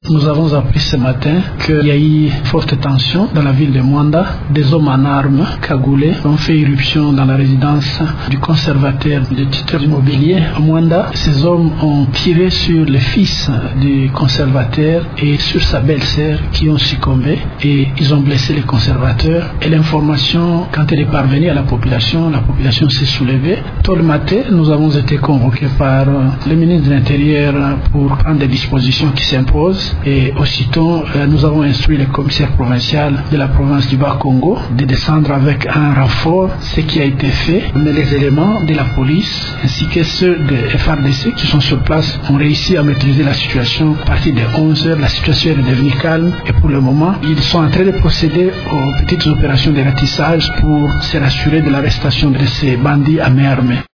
Nous avons appris ce matin qu'il y a eu forte tension dans la ville de Mwanda. Des hommes en armes, cagoulés, ont fait irruption dans la résidence du conservateur de titres immobiliers à Mwanda. Ces hommes ont tiré sur le fils du conservateur et sur sa belle-sœur qui ont succombé et ils ont blessé les conservateurs. Et l'information, quand elle est parvenue à la population s'est soulevée. Tôt le matin, nous avons été convoqués par le ministre de l'Intérieur pour prendre des dispositions qui s'imposent et aussitôt nous avons instruit le commissaire provincial de la province du Bas-Congo de descendre avec un renfort, ce qui a été fait. Mais les éléments de la police ainsi que ceux de FARDC qui sont sur place ont réussi à maîtriser la situation. À partir de 11h, la situation est devenue calme et pour le moment, ils sont en train de procéder aux petites opérations de ratissage pour se rassurer de l'arrestation de ces bandits à main armée.